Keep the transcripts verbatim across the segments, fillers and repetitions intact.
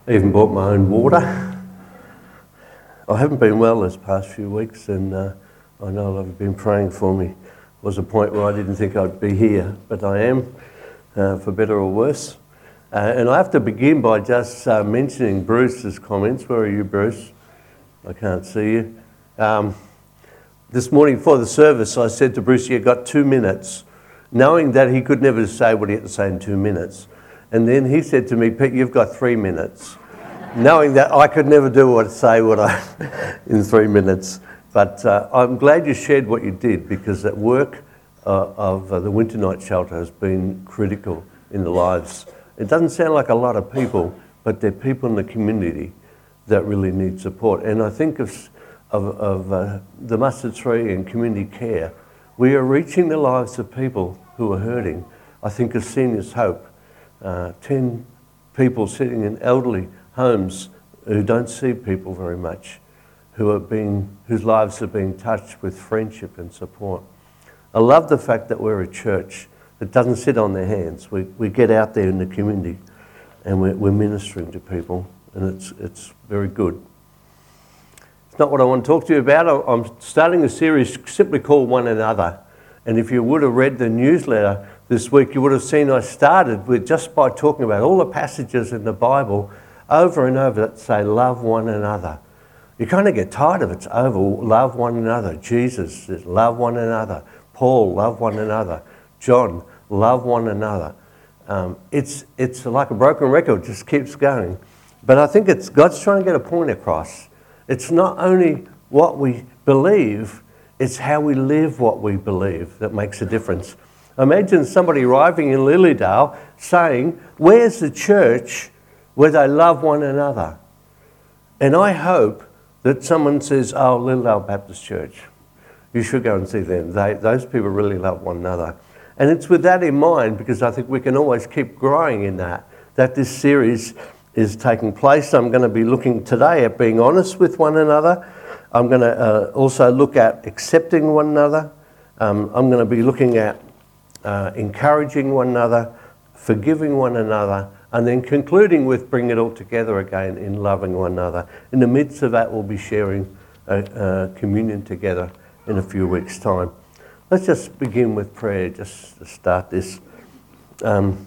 Even bought my own water. I haven't been well this past few weeks, and uh, I know a lot have been praying for me. There was a point where I didn't think I'd be here, but I am, uh, for better or worse. Uh, and I have to begin by just uh, mentioning Bruce's comments. Where are you, Bruce? I can't see you. Um, this morning before the service, I said to Bruce, you've got two minutes, knowing that he could never say what he had to say in two minutes. And then he said to me, Pete, you've got three minutes, knowing that I could never do what say what I in three minutes. But uh, I'm glad you shared what you did, because that work uh, of uh, the Winter Night Shelter has been critical in the lives. It doesn't sound like a lot of people, but they're people in the community that really need support. And I think of, of, of uh, the Mustard Tree and community care. We are reaching the lives of people who are hurting. I think of Seniors Hope. Uh, ten people sitting in elderly homes who don't see people very much, who are being, whose lives are being touched with friendship and support. I love the fact that we're a church that doesn't sit on their hands. We, we get out there in the community and we're, we're ministering to people, and it's, it's very good. It's not what I want to talk to you about. I'm starting a series simply called One Another. And if you would have read the newsletter this week, you would have seen I started with just by talking about all the passages in the Bible over and over that say love one another. You kind of get tired of it. It's over. Love one another. Jesus says love one another. Paul, love one another. John, love one another. Um, it's it's like a broken record. It just keeps going. But I think it's God's trying to get a point across. It's not only what we believe, it's how we live what we believe that makes a difference. Imagine somebody arriving in Lilydale saying, where's the church where they love one another? And I hope that someone says, oh, Lilydale Baptist Church. You should go and see them. They, those people really love one another. And it's with that in mind, because I think we can always keep growing in that, that this series is taking place. I'm going to be looking today at being honest with one another. I'm going to uh, also look at accepting one another. Um, I'm going to be looking at Uh, encouraging one another, forgiving one another, and then concluding with bringing it all together again in loving one another. In the midst of that, we'll be sharing a, a communion together in a few weeks' time. Let's just begin with prayer, just to start this. Um,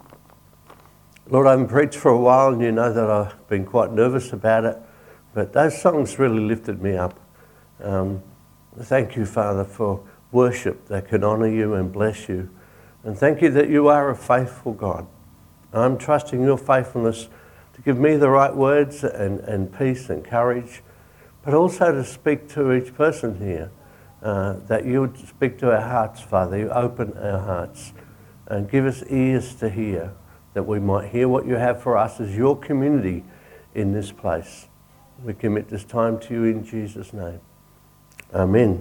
Lord, I haven't preached for a while, and you know that I've been quite nervous about it, but those songs really lifted me up. Um, thank you, Father, for worship that can honour you and bless you. And thank you that you are a faithful God. I'm trusting your faithfulness to give me the right words and, and peace and courage, but also to speak to each person here, uh, that you would speak to our hearts, Father. You open our hearts and give us ears to hear, that we might hear what you have for us as your community in this place. We commit this time to you in Jesus' name. Amen.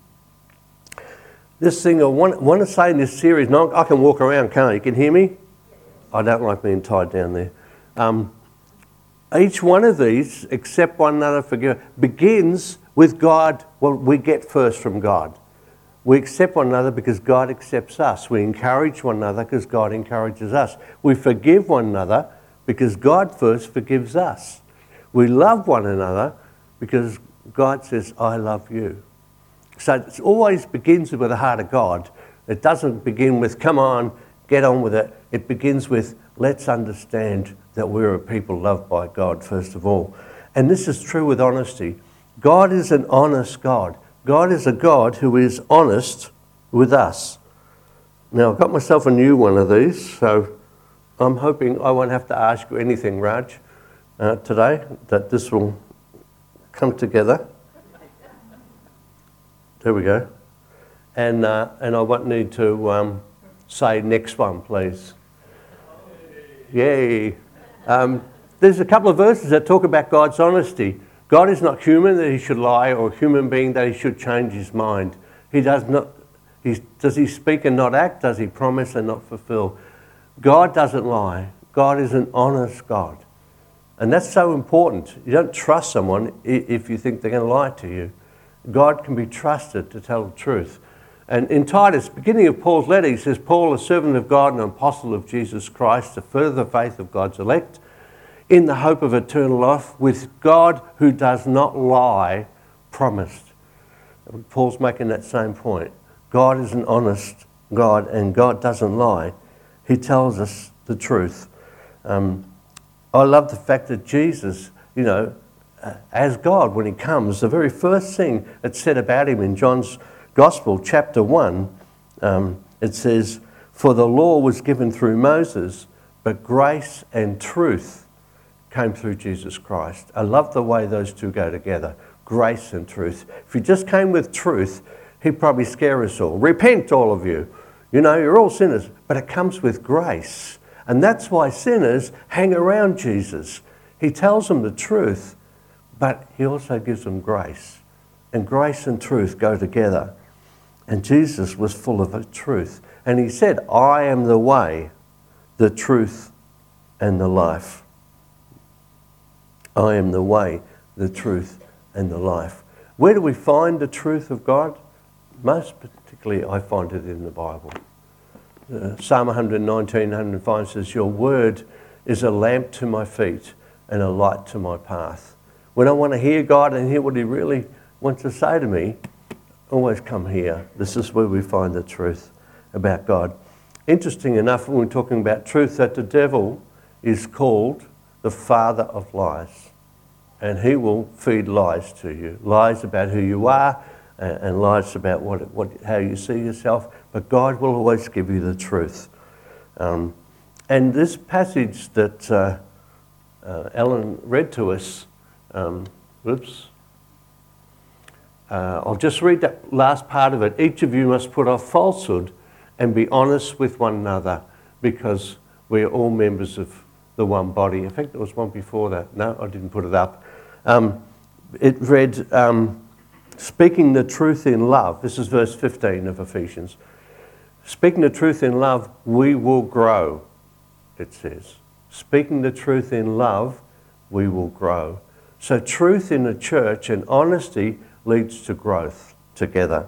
This thing I want, want to say in this series, no, I can walk around, can't I? You can hear me? I don't like being tied down there. Um, each one of these, accept one another, forgive, begins with God, what we get first from God. We accept one another because God accepts us. We encourage one another because God encourages us. We forgive one another because God first forgives us. We love one another because God says, I love you. So it always begins with the heart of God. It doesn't begin with, come on, get on with it. It begins with, let's understand that we're a people loved by God, first of all. And this is true with honesty. God is an honest God. God is a God who is honest with us. Now, I've got myself a new one of these, so I'm hoping I won't have to ask you anything, Raj, uh, today, that this will come together. There we go. And uh, and I won't need to um, say next one, please. Yay. Um, there's a couple of verses that talk about God's honesty. God is not human that he should lie, or a human being that he should change his mind. He does not. He, does he speak and not act? Does he promise and not fulfill? God doesn't lie. God is an honest God. And that's so important. You don't trust someone if you think they're going to lie to you. God can be trusted to tell the truth. And in Titus, beginning of Paul's letter, he says, Paul, a servant of God and an apostle of Jesus Christ, to further the faith of God's elect, in the hope of eternal life, with God who does not lie, promised. Paul's making that same point. God is an honest God, and God doesn't lie. He tells us the truth. Um, I love the fact that Jesus, you know, uh, as God, when he comes, the very first thing that's said about him in John's Gospel, chapter one, um, it says, "For the law was given through Moses, but grace and truth came through Jesus Christ." I love the way those two go together, grace and truth. If he just came with truth, he'd probably scare us all. Repent, all of you. You know, you're all sinners. But it comes with grace. And that's why sinners hang around Jesus. He tells them the truth, but he also gives them grace. And grace and truth go together. And Jesus was full of the truth. And he said, "I am the way, the truth, and the life." I am the way, the truth, and the life. Where do we find the truth of God? Most particularly, I find it in the Bible. Uh, Psalm one nineteen, one oh five says, "Your word is a lamp to my feet and a light to my path." When I want to hear God and hear what he really wants to say to me, always come here. This is where we find the truth about God. Interesting enough, when we're talking about truth, that the devil is called the father of lies. And he will feed lies to you. Lies about who you are and, and lies about what, what, how you see yourself. But God will always give you the truth. Um, and this passage that uh, uh, Ellen read to us, um, whoops, uh, I'll just read that last part of it. "Each of you must put off falsehood and be honest with one another, because we are all members of the one body." In fact, there was one before that. No, I didn't put it up. Um, it read, um, "Speaking the truth in love." This is verse fifteen of Ephesians. "Speaking the truth in love, we will grow," it says. Speaking the truth in love, we will grow. So truth in the church and honesty leads to growth together.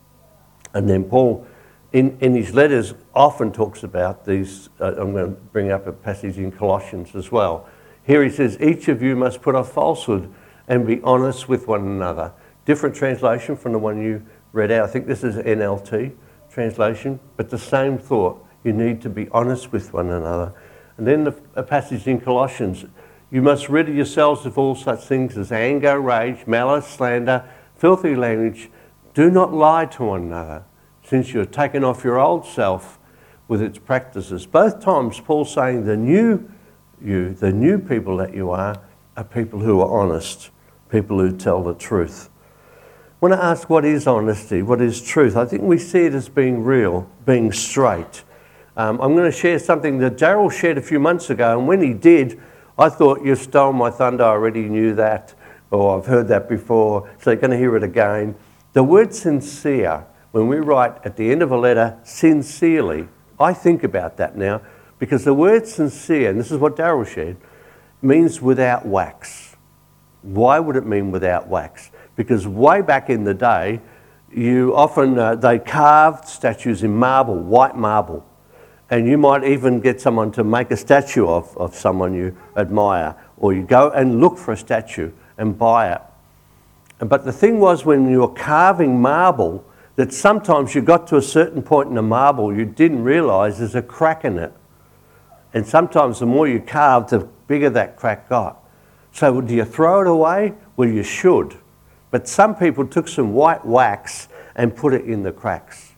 And then Paul, in, in his letters, often talks about these. Uh, I'm going to bring up a passage in Colossians as well. Here he says, "Each of you must put off falsehood and be honest with one another." Different translation from the one you read out. I think this is N L T translation, but the same thought. You need to be honest with one another. And then the, a passage in Colossians, "You must rid yourselves of all such things as anger, rage, malice, slander, filthy language. Do not lie to one another, since you have taken off your old self with its practices." Both times Paul's saying the new you, the new people that you are, are people who are honest, people who tell the truth. When I ask what is honesty, what is truth, I think we see it as being real, being straight. Um, I'm going to share something that Daryl shared a few months ago, and when he did, I thought, "You stole my thunder, I already knew that," or "I've heard that before," so you're going to hear it again. The word sincere, when we write at the end of a letter, sincerely, I think about that now, because the word sincere, and this is what Daryl shared, means without wax. Why would it mean without wax? Because way back in the day, you often, uh, they carved statues in marble, white marble. And you might even get someone to make a statue of, of someone you admire, or you go and look for a statue and buy it. But the thing was, when you were carving marble, that sometimes you got to a certain point in the marble, you didn't realise there's a crack in it. And sometimes the more you carved, the bigger that crack got. So do you throw it away? Well, you should. But some people took some white wax and put it in the cracks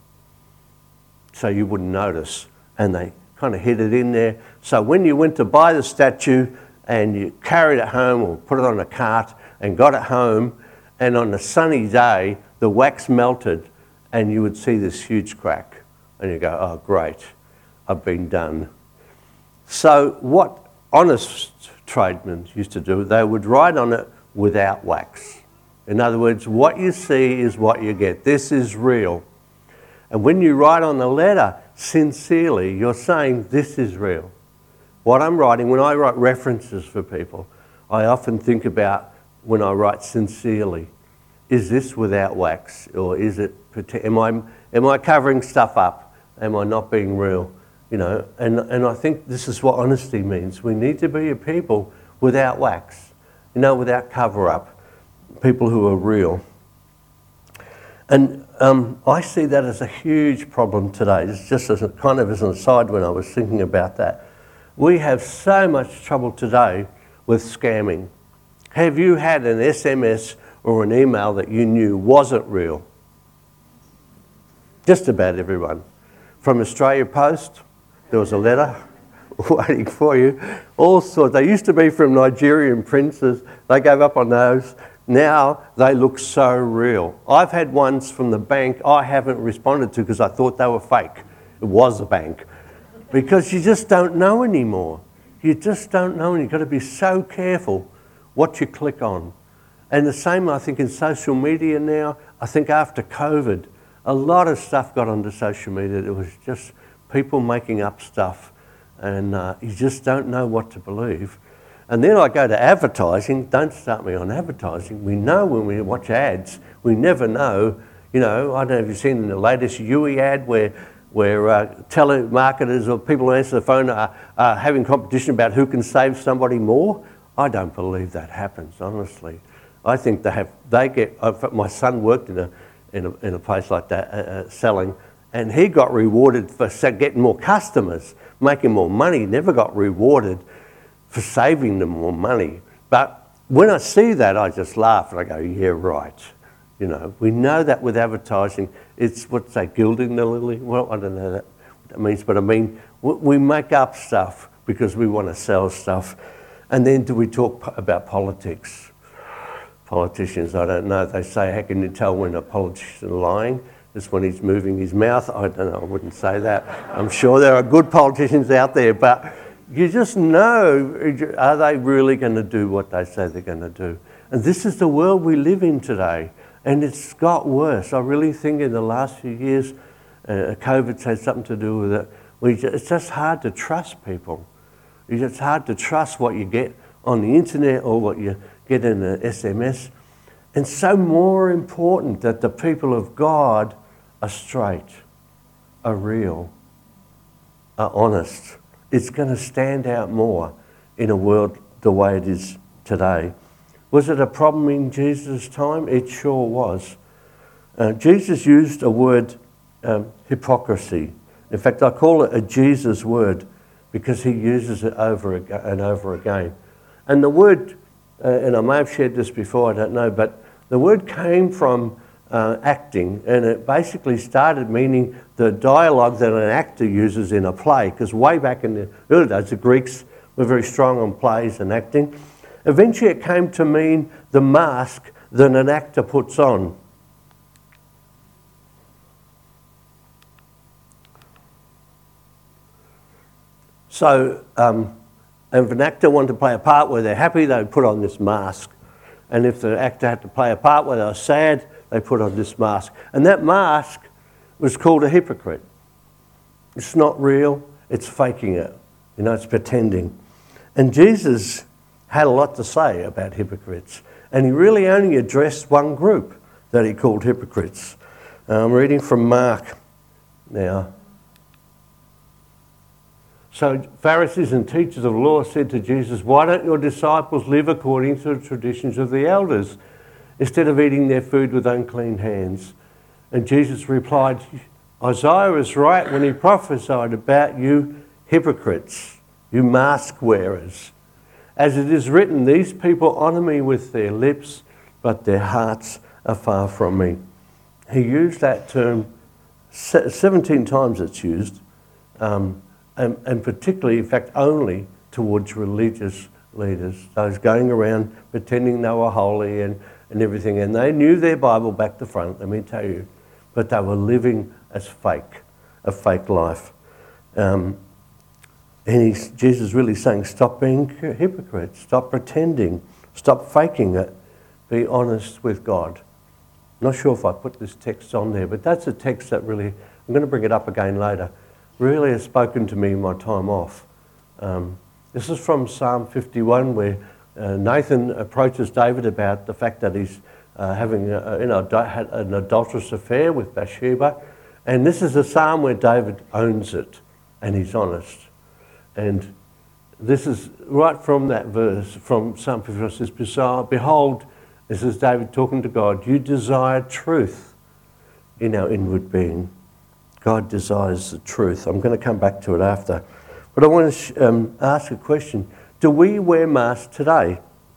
so you wouldn't notice. And they kind of hid it in there. So when you went to buy the statue and you carried it home or put it on a cart and got it home, and on a sunny day, the wax melted and you would see this huge crack. And you go, "Oh, great, I've been done." So what honest tradesmen used to do, they would write on it without wax. In other words, what you see is what you get. This is real. And when you write on the letter sincerely, you're saying this is real. What I'm writing, when I write references for people, I often think about when I write sincerely, is this without wax, or is it, am I, am I covering stuff up? Am I not being real? You know, and, and I think this is what honesty means. We need to be a people without wax, you know, without cover-up, people who are real. And um, I see that as a huge problem today. It's just as a, kind of as an aside when I was thinking about that. We have so much trouble today with scamming. Have you had an S M S or an email that you knew wasn't real? Just about everyone. From Australia Post, there was a letter waiting for you. All sorts. They used to be from Nigerian princes. They gave up on those. Now they look so real. I've had ones from the bank I haven't responded to because I thought they were fake. It was a bank. Because you just don't know anymore. You just don't know, and you've got to be so careful what you click on. And the same, I think, in social media now. I think after COVID, a lot of stuff got onto social media. It was just people making up stuff, and uh, you just don't know what to believe. And then I go to advertising. Don't start me on advertising. We know when we watch ads, we never know. You know, I don't know if you've seen in the latest U I ad where where uh, telemarketers or people who answer the phone are, are having competition about who can save somebody more. I don't believe that happens, honestly. I think they have. They get. Uh, my son worked in a in a, in a place like that, uh, uh, selling, and he got rewarded for getting more customers, making more money. Never got rewarded for saving them more money. But when I see that, I just laugh and I go, yeah, right. You know, we know that with advertising, it's what's that, gilding the lily? Well, I don't know that, what that means, but I mean, we make up stuff because we want to sell stuff. And then do we talk about politics? Politicians, I don't know. They say, how can you tell when a politician is lying? It's when he's moving his mouth. I don't know, I wouldn't say that. I'm sure there are good politicians out there, but you just know, are they really going to do what they say they're going to do? And this is the world we live in today, and it's got worse. I really think in the last few years, uh, COVID's had something to do with it. We just, it's just hard to trust people. It's hard to trust what you get on the internet or what you get in an S M S. And so more important that the people of God are straight, are real, are honest. It's going to stand out more in a world the way it is today. Was it a problem in Jesus' time? It sure was. Uh, Jesus used a word, um, hypocrisy. In fact, I call it a Jesus word because he uses it over and over again. And the word, uh, and I may have shared this before, I don't know, but the word came from uh, acting, and it basically started meaning the dialogue that an actor uses in a play, because way back in the early days, the Greeks were very strong on plays and acting. Eventually it came to mean the mask that an actor puts on. So, um, if an actor wanted to play a part where they're happy, they would put on this mask. And if the actor had to play a part where they were sad, they put on this mask. And that mask was called a hypocrite. It's not real, it's faking it. You know, it's pretending. And Jesus had a lot to say about hypocrites. And he really only addressed one group that he called hypocrites. Uh, I'm reading from Mark now. So Pharisees and teachers of law said to Jesus, "Why don't your disciples live according to the traditions of the elders, instead of eating their food with unclean hands?" And Jesus replied, "Isaiah is right when he prophesied about you hypocrites, you mask wearers. As it is written, these people honour me with their lips, but their hearts are far from me." He used that term seventeen times it's used. Um, And, and particularly, in fact, only towards religious leaders, those going around pretending they were holy and, and everything. And they knew their Bible back to front, let me tell you, but they were living as fake, a fake life. Um, and he's, Jesus is really saying, stop being hypocrites, stop pretending, stop faking it, be honest with God. I'm not sure if I put this text on there, but that's a text that really, I'm going to bring it up again later, really has spoken to me in my time off. Um, this is from Psalm fifty-one, where uh, Nathan approaches David about the fact that he's uh, having a, you know, had an adulterous affair with Bathsheba. And this is a psalm where David owns it, and he's honest. And this is right from that verse, from Psalm fifty-one, it says, behold, this is David talking to God, you desire truth in our inward being. God desires the truth. I'm going to come back to it after. But I want to sh- um, ask a question. Do we wear masks today?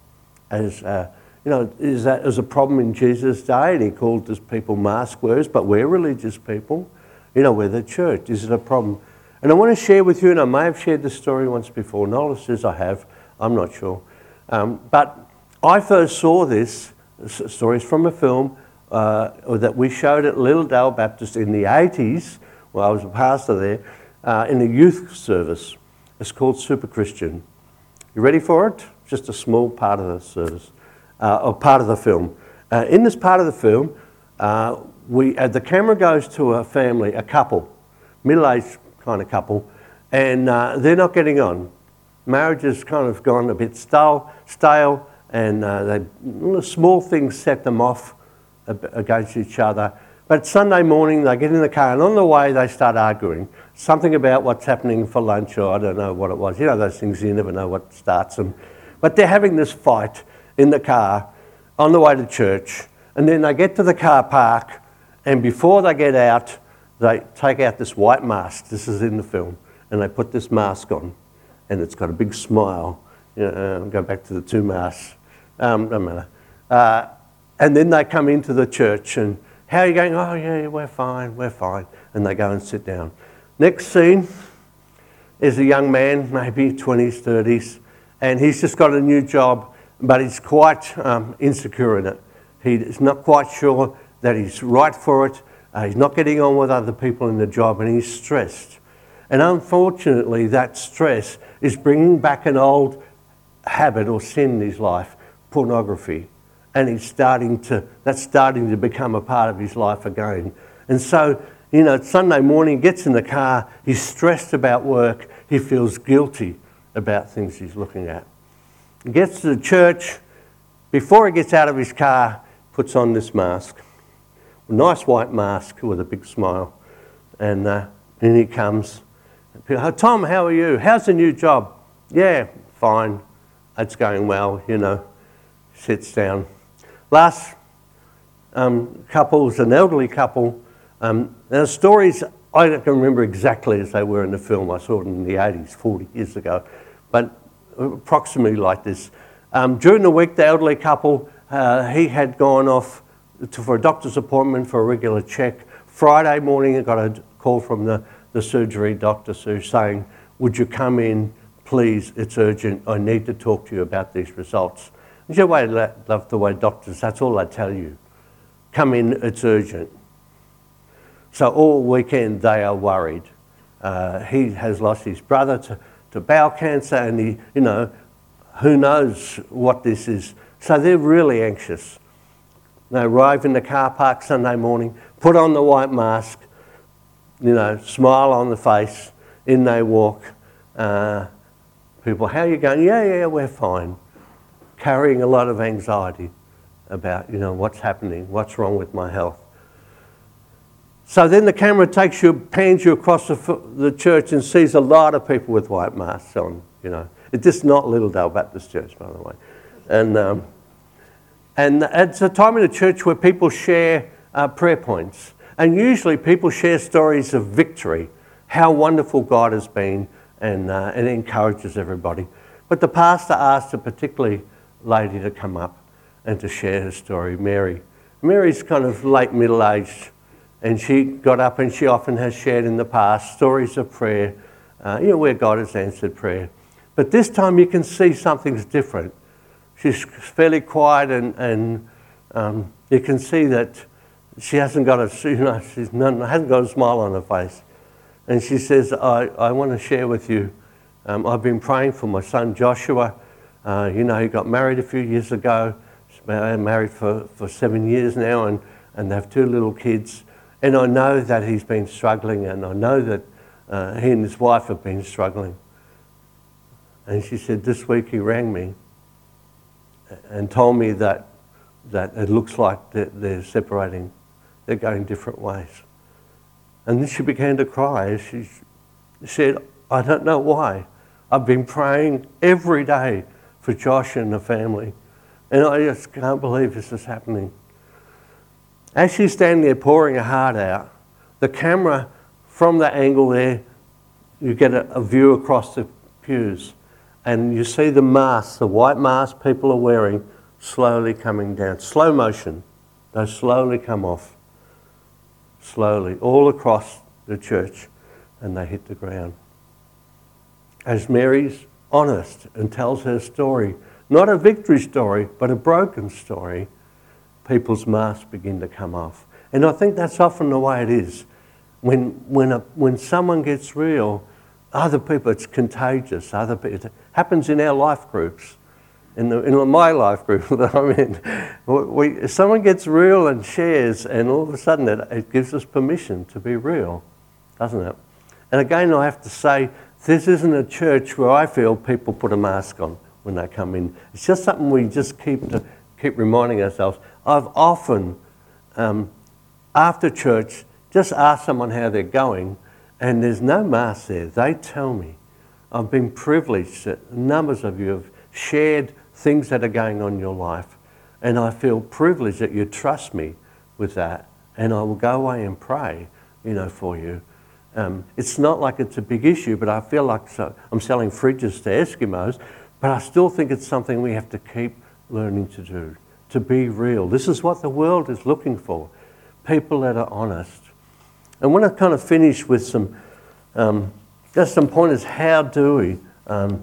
As uh, you know, is that as a problem in Jesus' day? And he called his people mask wearers, but we're religious people. You know, we're the church. Is it a problem? And I want to share with you, and I may have shared this story once before. Nola says I have. I'm not sure. Um, but I first saw this, this story is from a film uh, that we showed at Littledale Baptist in the eighties, when I was a pastor there, uh, in a youth service. It's called Super Christian. You ready for it? Just a small part of the service, uh, or part of the film. Uh, in this part of the film, uh, we uh, the camera goes to a family, a couple, middle-aged kind of couple, and uh, they're not getting on. Marriage has kind of gone a bit stale, stale and uh, they, small things set them off against each other. But Sunday morning they get in the car and on the way they start arguing. Something about what's happening for lunch, or I don't know what it was. You know those things, you never know what starts them. But they're having this fight in the car on the way to church, and then they get to the car park, and before they get out, they take out this white mask. This is in the film, and they put this mask on, and it's got a big smile. You know, uh, go back to the two masks. Um, no matter. Uh, and then they come into the church, and how are you going? Oh yeah, we're fine, we're fine. And they go and sit down. Next scene is a young man, maybe twenties, thirties, and he's just got a new job, but he's quite um, insecure in it. He's not quite sure that he's right for it. Uh, he's not getting on with other people in the job, and he's stressed. And unfortunately, that stress is bringing back an old habit or sin in his life, pornography. And he's starting to, that's starting to become a part of his life again. And so, you know, Sunday morning, he gets in the car, he's stressed about work, he feels guilty about things he's looking at. He gets to the church, before he gets out of his car, puts on this mask. A nice white mask with a big smile. And uh, in he comes. People, oh, Tom, how are you? How's the new job? Yeah, fine. It's going well, you know. Sits down. Last um, couple was an elderly couple. Um, the stories, I don't remember exactly as they were in the film. I saw it in the eighties, forty years ago. But approximately like this. Um, during the week, the elderly couple, uh, he had gone off to, for a doctor's appointment for a regular check. Friday morning, I got a call from the, the surgery doctor saying, would you come in, please, it's urgent, I need to talk to you about these results. And you know, love the way doctors, that's all they tell you. Come in, it's urgent. So all weekend they are worried. Uh, he has lost his brother to, to bowel cancer, and he, you know, who knows what this is. So they're really anxious. They arrive in the car park Sunday morning, put on the white mask, you know, smile on the face, in they walk. Uh, people, how are you going? Yeah, yeah, we're fine. Carrying a lot of anxiety about, you know, what's happening, what's wrong with my health. So then the camera takes you, pans you across the, the church and sees a lot of people with white masks on, you know. It's just not Littledale Baptist Church, by the way. And um, and it's a time in the church where people share uh, prayer points. And usually people share stories of victory, how wonderful God has been, and, uh, and it encourages everybody. But the pastor asked a particular lady to come up and to share her story, Mary. Mary's kind of late middle-aged, and she got up and she often has shared in the past stories of prayer, uh, you know, where God has answered prayer. But this time you can see something's different. She's fairly quiet, and, and um, you can see that she hasn't got a, you know, she's not, hasn't got a smile on her face. And she says, I, I want to share with you, um, I've been praying for my son Joshua. Uh, you know, he got married a few years ago. He's been married for, for seven years now, and, and they have two little kids. And I know that he's been struggling, and I know that uh, he and his wife have been struggling. And she said, this week he rang me and told me that that it looks like they're, they're separating, they're going different ways. And then she began to cry. She said, I don't know why. I've been praying every day for Josh and the family, and I just can't believe this is happening. As she's standing there pouring her heart out, the camera, from the angle there, you get a, a view across the pews, and you see the masks, the white masks people are wearing, slowly coming down. Slow motion. They slowly come off. Slowly, all across the church, and they hit the ground. As Mary's honest and tells her story, not a victory story, but a broken story, people's masks begin to come off. And I think that's often the way it is. When, when, a, when someone gets real, other people, it's contagious. Other people, it happens in our life groups. In, the, in my life group that I'm in, we, if someone gets real and shares, and all of a sudden it, it gives us permission to be real, doesn't it? And again, I have to say, this isn't a church where I feel people put a mask on when they come in. It's just something we just keep to keep reminding ourselves. I've often, um, after church, just asked someone how they're going, and there's no mask there. They tell me. I've been privileged that numbers of you have shared things that are going on in your life, and I feel privileged that you trust me with that, and I will go away and pray, you know, for you. Um, it's not like it's a big issue, but I feel like so, I'm selling fridges to Eskimos, but I still think it's something we have to keep learning to do, to be real. This is what the world is looking for, people that are honest. I want to kind of finish with some, um, just some pointers. How do we um,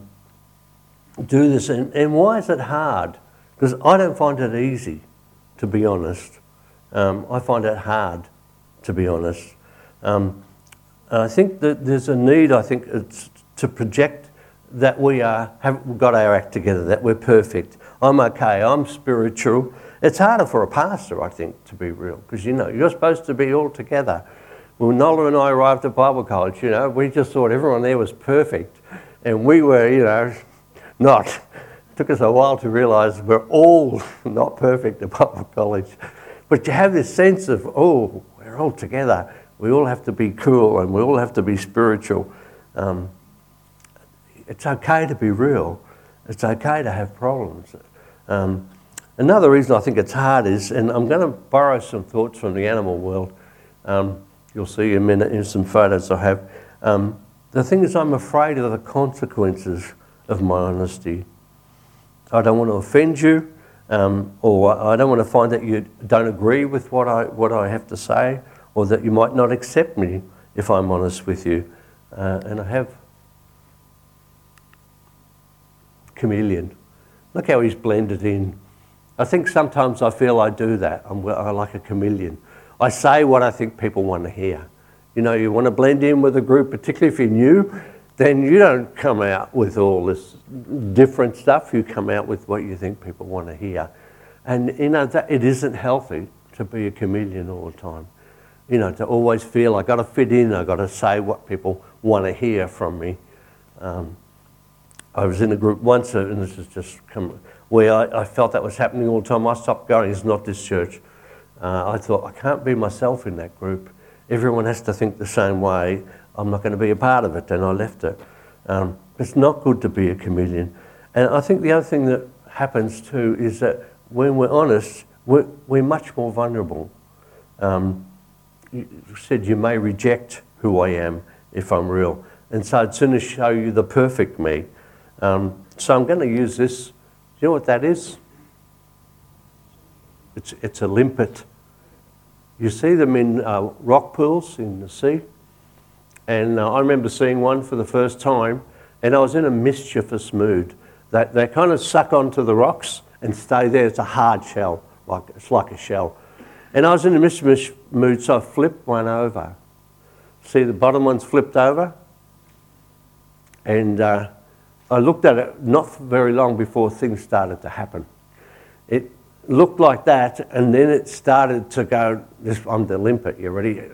do this, and, and why is it hard? Because I don't find it easy, to be honest. Um, I find it hard, to be honest. Um, I think that there's a need, I think, it's to project that we are, have got our act together, that we're perfect. I'm okay, I'm spiritual. It's harder for a pastor, I think, to be real, because, you know, you're supposed to be all together. When Nola and I arrived at Bible college, you know, we just thought everyone there was perfect, and we were, you know, not. It took us a while to realise we're all not perfect at Bible college. But you have this sense of, oh, we're all together. We all have to be cool, and we all have to be spiritual. Um, it's okay to be real. It's okay to have problems. Um, another reason I think it's hard is, and I'm going to borrow some thoughts from the animal world. Um, you'll see in a minute in some photos I have. Um, the thing is, I'm afraid of the consequences of my honesty. I don't want to offend you, um, or I don't want to find that you don't agree with what I what I have to say, or that you might not accept me if I'm honest with you. Uh, and I have Chameleon. Look how he's blended in. I think sometimes I feel I do that. I'm I like a chameleon. I say what I think people want to hear. You know, you want to blend in with a group, particularly if you're new, then you don't come out with all this different stuff. You come out with what you think people want to hear. And, you know, that it isn't healthy to be a chameleon all the time. You know, to always feel I've got to fit in, I've got to say what people want to hear from me. Um, I was in a group once, and this has just come, where I, I felt that was happening all the time. I stopped going. It's not this church. Uh, I thought, I can't be myself in that group. Everyone has to think the same way. I'm not going to be a part of it, and I left it. Um, it's not good to be a chameleon. And I think the other thing that happens too is that when we're honest, we're, we're much more vulnerable. Um, you said you may reject who I am if I'm real. And so I'd sooner show you the perfect me. Um, so I'm going to use this. Do you know what that is? It's, it's a limpet. You see them in uh, rock pools in the sea. And uh, I remember seeing one for the first time, and I was in a mischievous mood. They, they kind of suck onto the rocks and stay there. It's a hard shell, like it's like a shell. And I was in a mischievous mood, so I flipped one over. See, the bottom one's flipped over. And uh, I looked at it not very long before things started to happen. It looked like that, and then it started to go, this, I'm the limpet, you ready?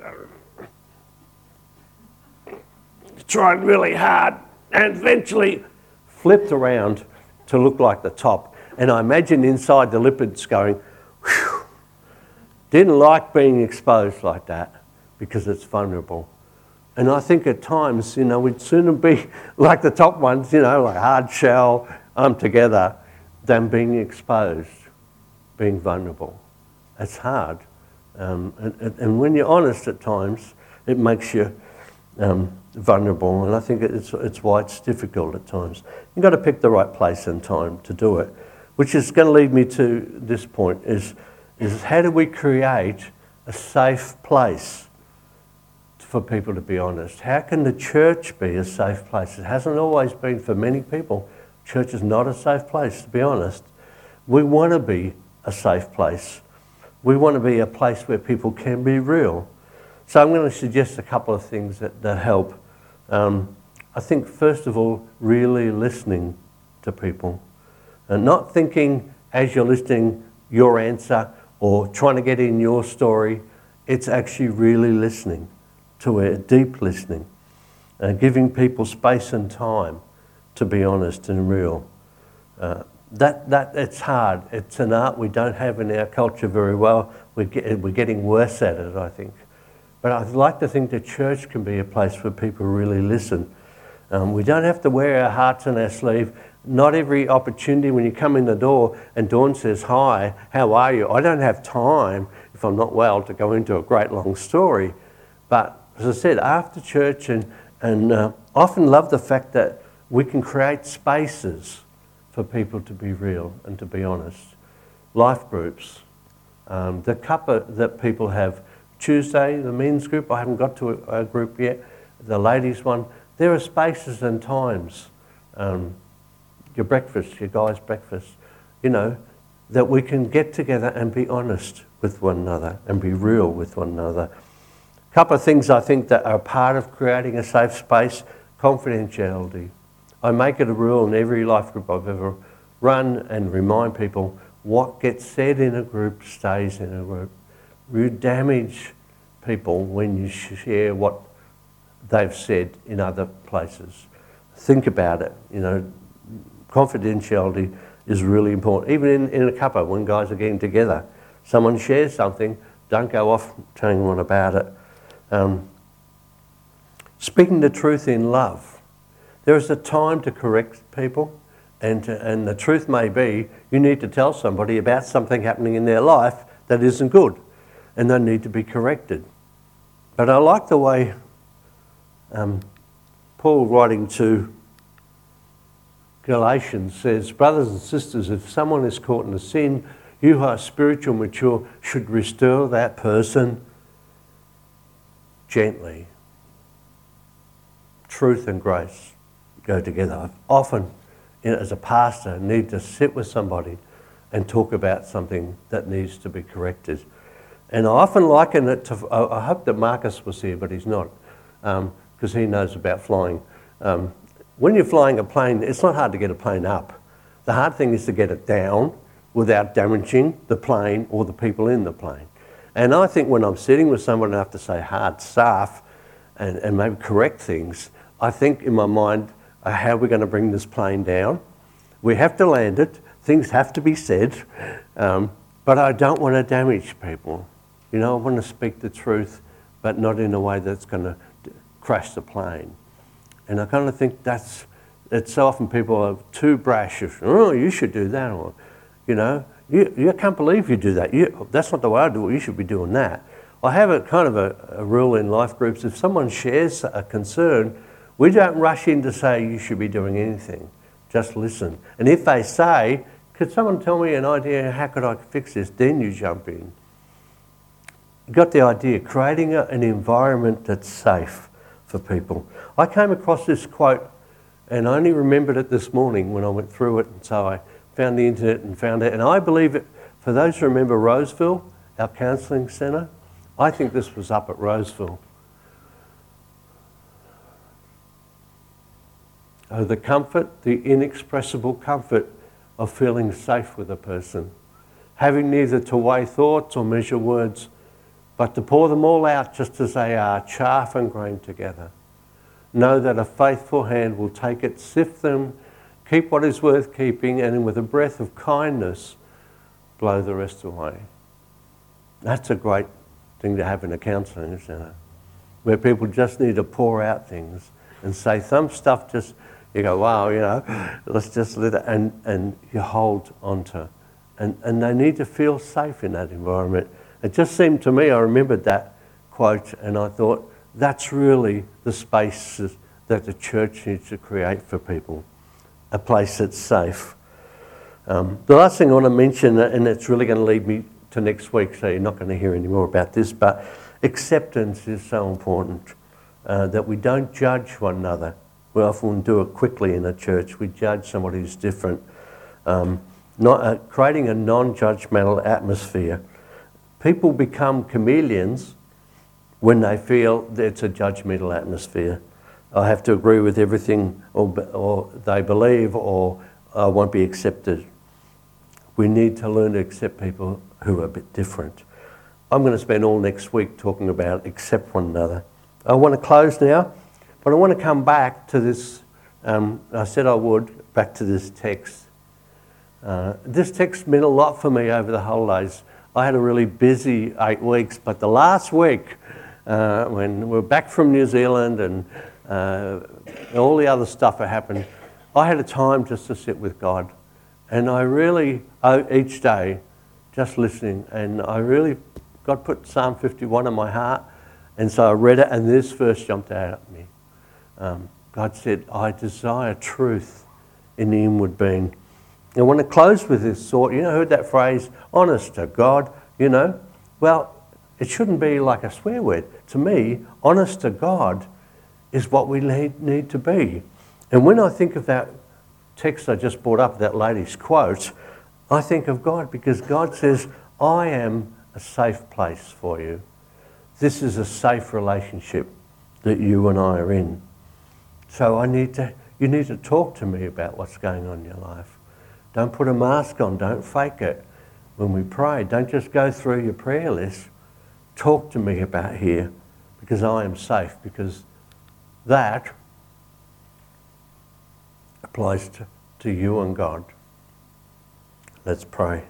Tried really hard, and eventually flipped around to look like the top. And I imagine inside the limpet's going, whew. Didn't like being exposed like that because it's vulnerable. And I think at times, you know, we'd sooner be like the top ones, you know, like hard shell, I'm together, than being exposed, being vulnerable. It's hard. Um, and, and when you're honest at times, it makes you um, vulnerable. And I think it's, it's why it's difficult at times. You've got to pick the right place and time to do it, which is going to lead me to this point, is, is how do we create a safe place for people to be honest? How can the church be a safe place? It hasn't always been for many people. Church is not a safe place, to be honest. We want to be a safe place. We want to be a place where people can be real. So I'm going to suggest a couple of things that, that help. Um, I think, first of all, really listening to people. And not thinking as you're listening your answer or trying to get in your story. It's actually really listening to a deep listening, uh, giving people space and time to be honest and real. Uh, that that it's hard. It's an art we don't have in our culture very well. We're, get, we're getting worse at it, I think. But I'd like to think the church can be a place where people really listen. Um, we don't have to wear our hearts on our sleeve. Not every opportunity when you come in the door and Dawn says, hi, how are you? I don't have time, if I'm not well, to go into a great long story. But as I said, after church, and, and uh, often love the fact that we can create spaces for people to be real and to be honest. Life groups, um, the cuppa that people have. Tuesday, the men's group, I haven't got to a, a group yet, the ladies one. There are spaces and times, um, your breakfast, your guys' breakfast, you know, that we can get together and be honest with one another and be real with one another. A couple of things I think that are part of creating a safe space: confidentiality. I make it a rule in every life group I've ever run and remind people what gets said in a group stays in a group. You damage people when you share what they've said in other places. Think about it, you know, confidentiality is really important. Even in, in a cuppa, when guys are getting together, someone shares something, don't go off telling anyone about it. Um, speaking the truth in love. There is a time to correct people, and, to, and the truth may be you need to tell somebody about something happening in their life that isn't good, and they need to be corrected. But I like the way um, Paul, writing to Galatians, says, brothers and sisters, if someone is caught in a sin, you who are spiritual mature should restore that person gently. Truth and grace go together. I've often, you know, as a pastor, need to sit with somebody and talk about something that needs to be corrected. And I often liken it to, I hope that Marcus was here, but he's not, because um, he knows about flying. Um, when you're flying a plane, it's not hard to get a plane up. The hard thing is to get it down without damaging the plane or the people in the plane. And I think when I'm sitting with someone and I have to say hard stuff and, and maybe correct things, I think in my mind, uh, how are we going to bring this plane down? We have to land it. Things have to be said. Um, but I don't want to damage people. You know, I want to speak the truth, but not in a way that's going to crash the plane. And I kind of think that's, it's so often people are too brash. Of, oh, you should do that. Or, you know, you, you can't believe you do that. You, that's not the way I do it. You should be doing that. I have a kind of a, a rule in life groups. If someone shares a concern, we don't rush in to say you should be doing anything. Just listen. And if they say, could someone tell me an idea, how could I fix this? Then you jump in. You got the idea, creating a, an environment that's safe for people. I came across this quote, and I only remembered it this morning when I went through it, and so I found the internet and found it. And I believe it, for those who remember Roseville, our counselling centre, I think this was up at Roseville. Oh, the comfort, the inexpressible comfort of feeling safe with a person, having neither to weigh thoughts or measure words, but to pour them all out just as they are, chaff and grain together. Know that a faithful hand will take it, sift them, keep what is worth keeping, and with a breath of kindness, blow the rest away. That's a great thing to have in a counselling centre. where people just need to pour out things and say some stuff just, you go, wow, you know, let's just let it, and, and you hold on to. And, and they need to feel safe in that environment. It just seemed to me, I remembered that quote, and I thought, that's really the space that the church needs to create for people, a place that's safe. Um, the last thing I want to mention, and it's really going to lead me to next week, so you're not going to hear any more about this, but acceptance is so important, uh, that we don't judge one another. We often do it quickly in a church. We judge somebody who's different. Um, not, uh, creating a non-judgmental atmosphere. People become chameleons when they feel that it's a judgmental atmosphere. I have to agree with everything or, or they believe, or I won't be accepted. We need to learn to accept people who are a bit different. I'm going to spend all next week talking about accept one another. I want to close now, but I want to come back to this, um, I said I would, back to this text. Uh, this text meant a lot for me over the holidays. I had a really busy eight weeks, but the last week, uh, when we were back from New Zealand and uh, all the other stuff that happened, I had a time just to sit with God. And I really, uh, each day, just listening, and I really, God put Psalm fifty-one in my heart, and so I read it, and this verse jumped out at me. Um, God said, I desire truth in the inward being. I want to close with this thought. You know, heard that phrase, honest to God, you know? Well, it shouldn't be like a swear word. To me, honest to God is what we need, need to be. And when I think of that text I just brought up, that lady's quote, I think of God, because God says, I am a safe place for you. This is a safe relationship that you and I are in. So I need to, you need to talk to me about what's going on in your life. Don't put a mask on, don't fake it. When we pray, don't just go through your prayer list. Talk to me about here, because I am safe, because that applies to, to you and God. Let's pray.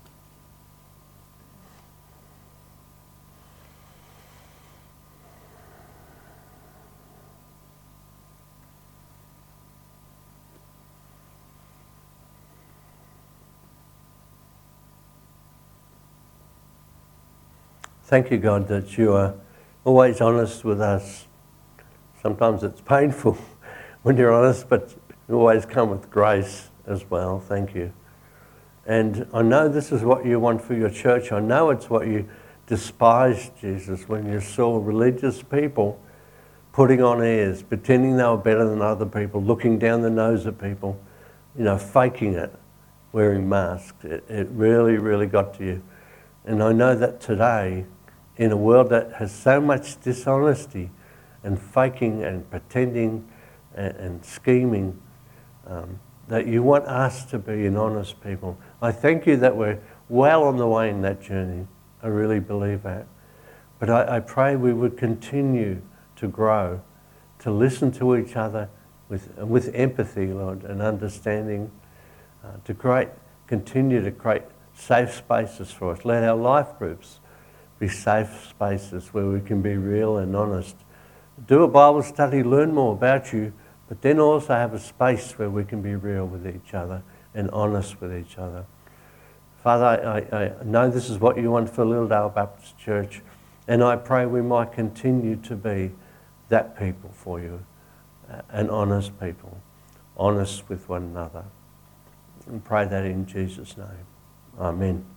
Thank you, God, that you are always honest with us. Sometimes it's painful when you're honest, but you always come with grace as well. Thank you. And I know this is what you want for your church. I know it's what you despised, Jesus, when you saw religious people putting on airs, pretending they were better than other people, looking down the nose at people, you know, faking it, wearing masks. It, it really, really got to you. And I know that today, in a world that has so much dishonesty and faking and pretending and, and scheming, um, that you want us to be an honest people. I thank you that we're well on the way in that journey. I really believe that. But I, I pray we would continue to grow, to listen to each other with, with empathy, Lord, and understanding, uh, to create, continue to create safe spaces for us. Let our life groups be safe spaces where we can be real and honest. Do a Bible study, learn more about you, but then also have a space where we can be real with each other and honest with each other. Father, I, I know this is what you want for Littledale Baptist Church, and I pray we might continue to be that people for you, an honest people, honest with one another. And pray that in Jesus' name. Amen.